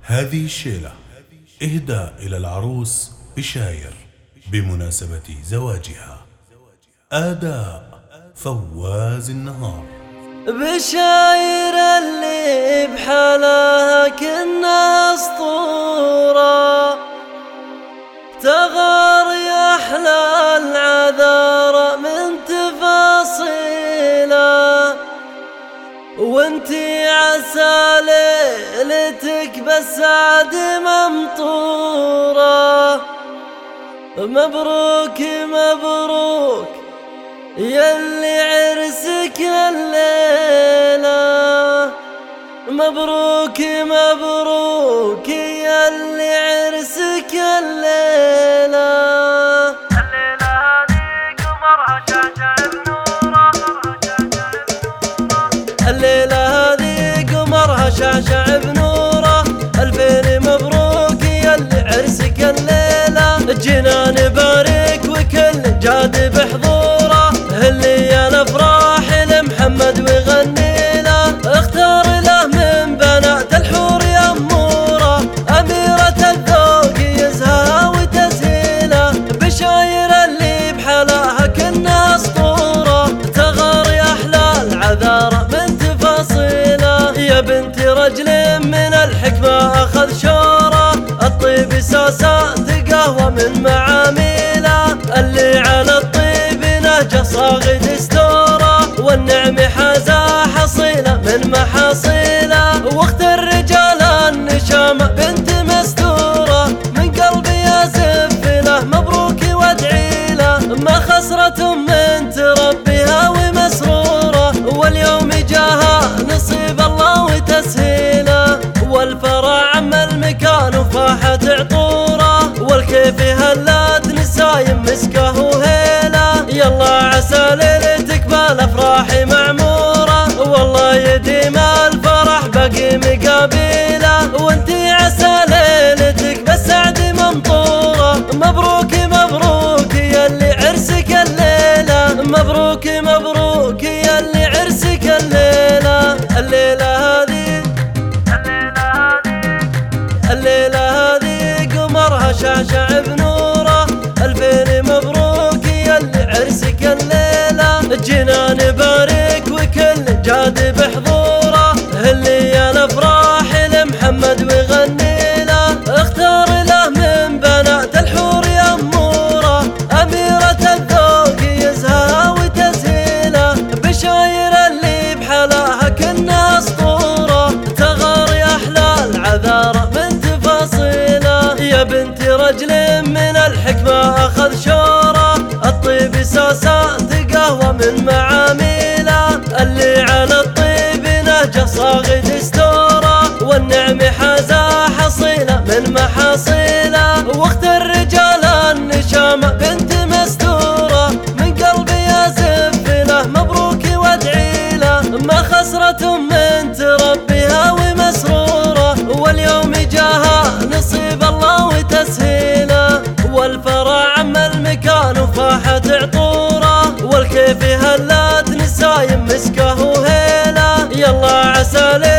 هذه الشيلة إهداء إلى العروس بشاير بمناسبة زواجها. أداء فواز النهار. بشاير اللي بحالها كنا أسطورة، تغار يا أحلى العذارى من تفاصيله، وانتي عسى ليلتك بالسعد ممطورة. مبروك مبروك ياللي عرسك الليلة، مبروك مبروك ياللي عرسك الليلة. الليلة هذه قمرها شاشع بنوره، الليلة هذه قمرها شاشع بنوره. ألفين مبروك ياللي عرسك الليلة، جينا نبارك وكل جاد بحضوره. هلي يا الافراح لمحمد وغني له، اختار له من بنات الحور يا اموره. اميرة الذوق يزهى وتسهيله، بشاير اللي بحلاها كنا اسطوره. تغار يا احلى العذارى من تفاصيله، يا بنت رجل من الحكمة اخذ شوره. الطيب ساسات قهوة من معاميله، اللي على الطيب نهجه صاغ دستوره. والنعم حازا حصيله من محاصيله، واخت الرجال النشامة بنت مستوره. من قلبي ازف له مبروك وادعي له، ما خسرت من تربيها ومسروره. واليوم جاها نصيب الله وتسهيله، والفرح عم المكان وفاحت عطوره. والكيف هلات نسايم مسكه وهيله، يلا عسى ليلتك بالافراح معموره. والله يديم الفرح باقي مقابله، وانتي عسى ليلتك بالسعد ممطوره. مبروك مبروك ياللي عرسك الليله، مبروك مبروك ياللي عرسك الليله. الليله هذه الليلة هذه قمرها شاشع بنوره. ألفين مبروك ياللي عرسك الليلة، جينا نبارك وكل جاد بحضوره. هلي يا الافراح لمحمد وغني له، اختار له من بنات الحور يا اموره. اميرة الذوق يزهى وتسهيله، بشاير اللي بحلاها كنا اسطوره. تغار يا احلى العذارى من تفاصيله، يا بنت رجل من الحكمة اخذ شوره. الطيب ساسات قهوة من معاميله، اللي على الطيب نهجه صاغ دستوره. والنعم حازا حصيله من محاصيله، واخت الرجال النشامة بنت مستوره. من قلبي ازف له مبروك وادعي له، ما خسرت من تربيها ومسروره. واليوم جاها نصيب الله وتسهيله، والفرح عم المكان وفاحت عطوره. والكيف هلات نسايم مسكه وهيله، يلا عسى